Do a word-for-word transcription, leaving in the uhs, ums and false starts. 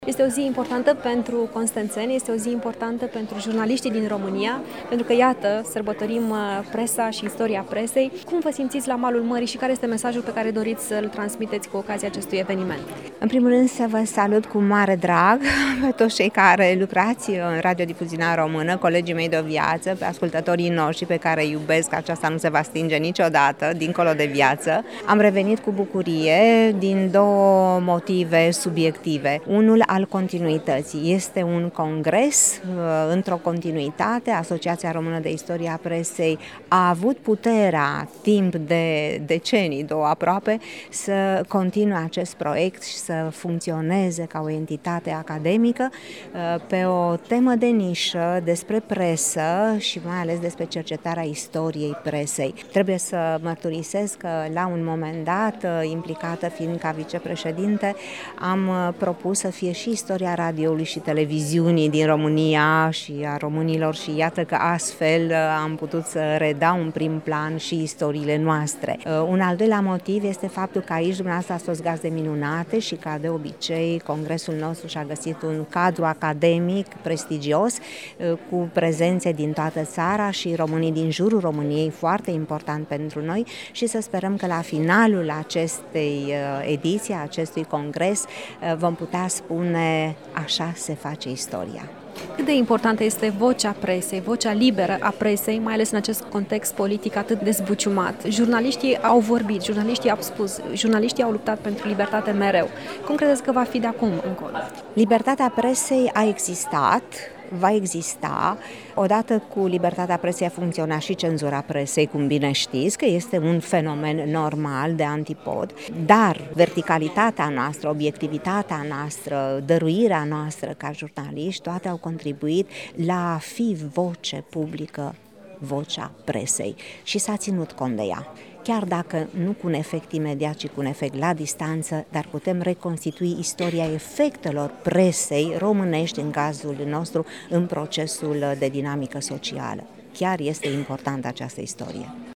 Este o zi importantă pentru constanțeni, este o zi importantă pentru jurnaliștii din România, pentru că, iată, sărbătorim presa și istoria presei. Cum vă simțiți la malul mării și care este mesajul pe care doriți să-l transmiteți cu ocazia acestui eveniment? În primul rând să vă salut cu mare drag pe toți cei care lucrați în radiodifuziunea română, colegii mei de o viață, pe ascultătorii noștri pe care iubesc, aceasta nu se va stinge niciodată, dincolo de viață. Am revenit cu bucurie din două motive subiective. Unul al continuității. Este un congres într-o continuitate. Asociația Română de Istoria Presei a avut puterea timp de decenii, două aproape, să continue acest proiect și să funcționeze ca o entitate academică pe o temă de nișă despre presă și mai ales despre cercetarea istoriei presei. Trebuie să mărturisesc că la un moment dat, implicată fiind ca vicepreședinte, am propus să fie și istoria radioului și televiziunii din România și a românilor și iată că astfel am putut să redau în prim plan și istoriile noastre. Un al doilea motiv este faptul că aici dumneavoastră ați fost gazde minunate și ca de obicei congresul nostru și-a găsit un cadru academic prestigios cu prezențe din toată țara și românii din jurul României, foarte important pentru noi, și să sperăm că la finalul acestei ediții, acestui congres, vom putea spune: așa se face istoria. Cât de importantă este vocea presei, vocea liberă a presei, mai ales în acest context politic atât de zbuciumat? Jurnaliștii au vorbit, jurnaliștii au spus, jurnaliștii au luptat pentru libertate mereu. Cum credeți că va fi de acum încolo? Libertatea presei a existat, va exista. Odată cu libertatea presei a funcționat și cenzura presei, cum bine știți, că este un fenomen normal de antipod, dar verticalitatea noastră, obiectivitatea noastră, dăruirea noastră ca jurnaliști, toate au contribuit la a fi voce publică, vocea presei, și s-a ținut cont de ea. Chiar dacă nu cu un efect imediat, ci cu un efect la distanță, dar putem reconstitui istoria efectelor presei românești, în cazul nostru, în procesul de dinamică socială. Chiar este importantă această istorie.